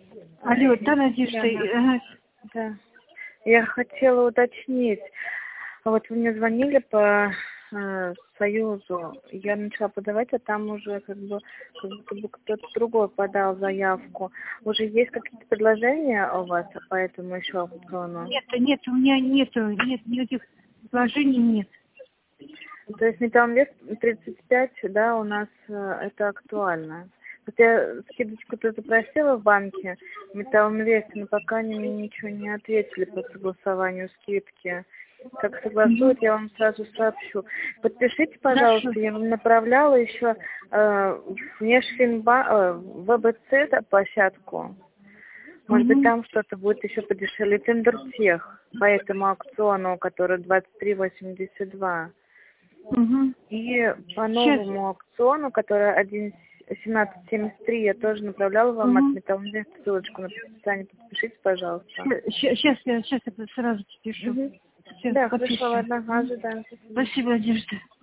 Алло, да, Надежда? Да. Да. Я хотела уточнить. Вот вы мне звонили по Союзу. Я начала подавать, а там уже как будто бы кто-то другой подал заявку. Уже есть какие-то предложения у вас по этому еще аукциону? Нет, у меня нет никаких предложений, нет. То есть металломвес 35, да, у нас это актуально. Вот я скидочку-то запросила в банке металломвес, но пока они мне ничего не ответили по согласованию скидки. Как согласуют, я вам сразу сообщу. Подпишите, пожалуйста, Хорошо. я вам направляла еще ВБЦ, да, площадку. Может быть, там что-то будет еще подешевле. Тендертех по этому аукциону, который 2382. И по новому аукциону, который 1773, я тоже направляла вам от Металломвес ссылочку на подписание. Подпишите, пожалуйста. Сейчас я сразу пишу. Да, хорошо, ладно, ожидаем. Спасибо, Надежда.